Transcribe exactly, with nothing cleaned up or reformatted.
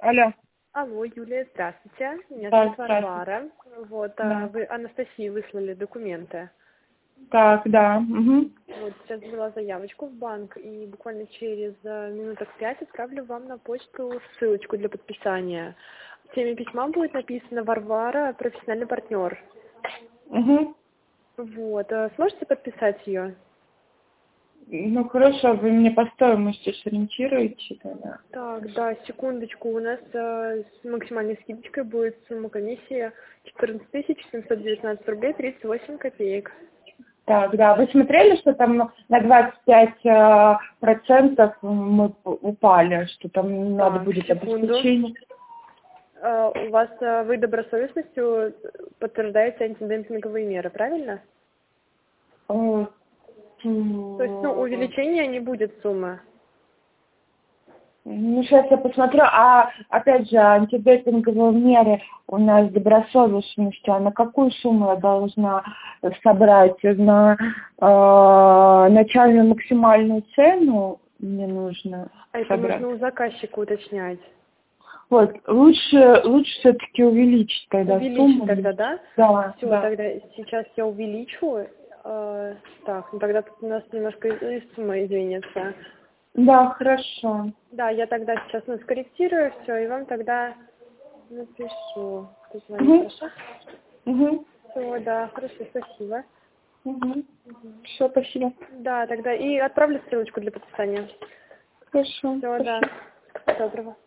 Алло. Алло, Юлия, здравствуйте. Меня Да, зовут Варвара. Вот, Да. а, вы Анастасии выслали документы. Так, да. Угу. Вот, сейчас взяла заявочку в банк и буквально через а, минуток пять отправлю вам на почту ссылочку для подписания. В теме письма будет написано «Варвара, профессиональный партнер». Угу. Вот, а сможете подписать ее? Ну хорошо, вы мне по стоимости сориентируете тогда. Так, да, секундочку. У нас а, с максимальной скидочкой будет сумма комиссии четырнадцать тысяч семьсот девятнадцать рублей тридцать восемь копеек. Так, да. Вы смотрели, что там на двадцать пять э, процентов мы упали, что там надо Так, будет секунду. обеспечение? А, у вас а, вы добросовестностью подтверждаете антидемпинговые меры, правильно? Э, То есть, ну, увеличения не будет суммы. Ну, сейчас я посмотрю. А, опять же, антидемпинговые меры у нас с добросовестностью. А на какую сумму я должна собрать? На э, начальную максимальную цену мне нужно А это собрать? нужно у заказчика уточнять. Вот, лучше, лучше все-таки увеличить тогда Увеличить сумму. тогда, да? Да, Все, да. тогда сейчас я увеличу. Э, так, ну тогда тут у нас немножко и- и сумма изменится. Да, хорошо. Да, я тогда сейчас ну, скорректирую все, и вам тогда напишу. Угу. Хорошо? Угу. Все, да, хорошо, спасибо. Угу. Все, спасибо. Да, тогда и отправлю ссылочку для подписания. Хорошо. Все, да. Спасибо. Всего доброго.